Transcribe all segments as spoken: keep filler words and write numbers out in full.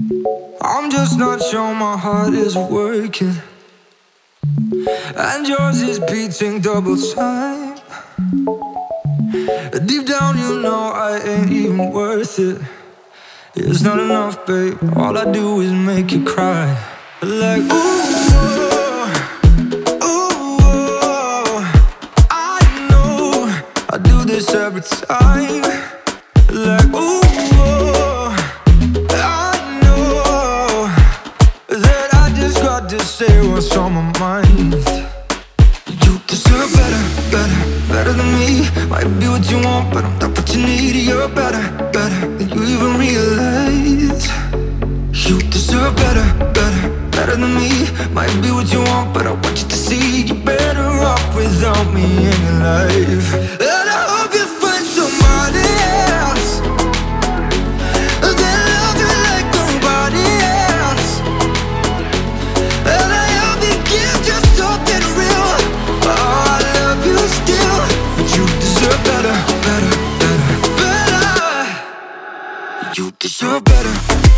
I'm just not sure my heart is working, and yours is beating double time. Deep down you know I ain't even worth it. It's not enough, babe. All I do is make you cry. Like, ooh, ooh, ooh, I know I do this every time. Like, ooh, I know that I just got to say what's on my mind. You deserve better, better, better than me. Might be what you want, but I'm not what you need. You're better, better than you even realize. You deserve better, better, better than me. Might be what you want, but I want you to see you're better off without me in your life. And I hope you find somebody else that love you like nobody else. And I hope you give just something real. Oh, I love you still, but you deserve better, better, better, better. You deserve better.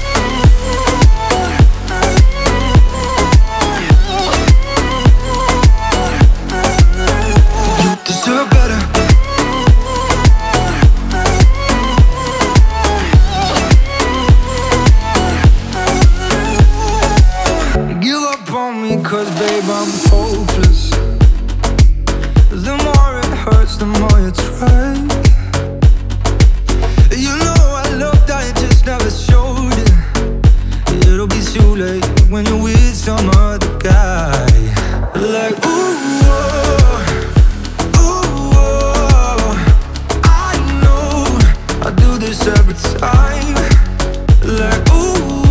Cause babe, I'm hopeless. The more it hurts, the more you try. You know I loved, I just never showed it. It'll be too late when you're with some other guy. Like, ooh, oh, ooh, oh, I know I do this every time. Like, ooh,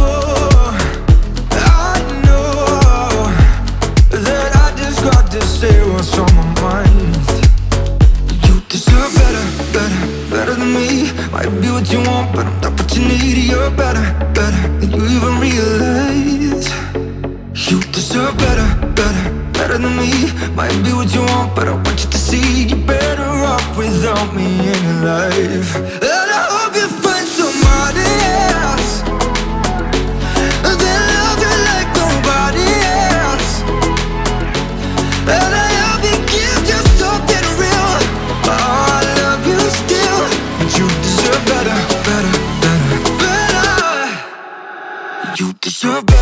say what's on my mind. You deserve better, better, better than me. Might be what you want, but I'm not what you need. You're better, better than you even realize. You deserve better, better, better than me. Might be what you want, but I want you to see you're better off without me in your life. And I hope you find somebody else that love you like nobody else. And I hope you give just something real. Oh, I love you still, but you deserve better, better, better, better. You deserve better.